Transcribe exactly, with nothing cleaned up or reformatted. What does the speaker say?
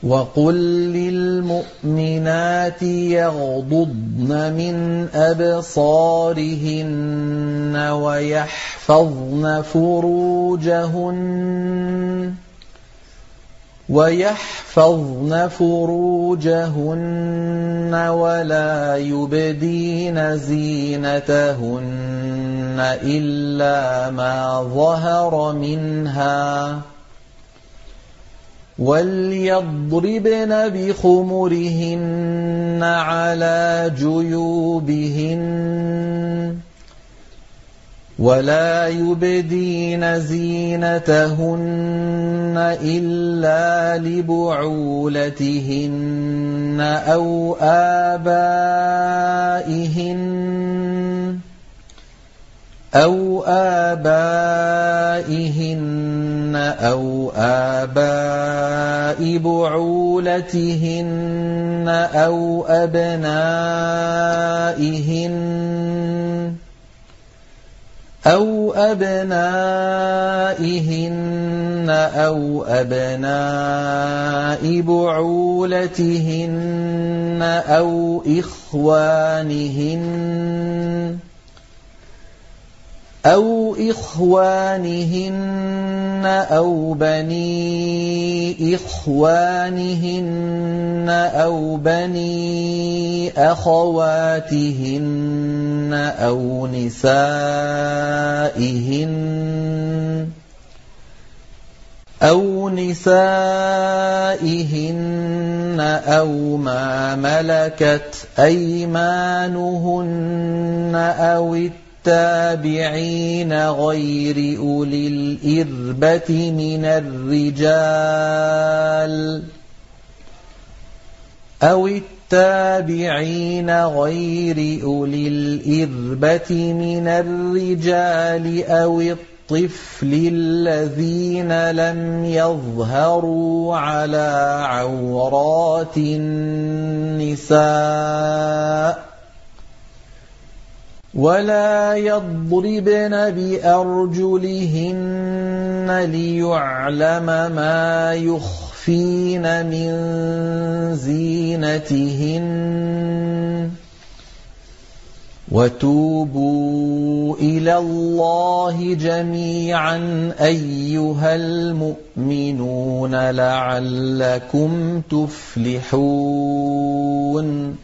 وقل للمؤمنات يغضضن من أبصارهن ويحفظن فروجهن ويحفظن فروجهن ولا يبدين زينتهن إلا ما ظهر منها وليضربن بخمرهن على جيوبهن ولا يبدين زينتهن إلا لبعولتهن أو آبائهن أو آبائهن أو آباء بعولتهن أو أبنائهن أو أبنائهن أو أبناء بعولتهن أو إخوانهن أو إخوانهن أو بني إخوانهن أو بني أخواتهن أو نسائهن أو نسائهن أو ما ملكت أيمانهن أو التابعين غير أولي الإربة من الرجال أو التابعين غير أولي الإربة من الرجال أو الطفل الذين لم يظهروا على عورات النساء ولا يضربن بأرجلهن ليعلم ما يخفين من زينتهن وتوبوا إلى الله جميعا أيها المؤمنون لعلكم تفلحون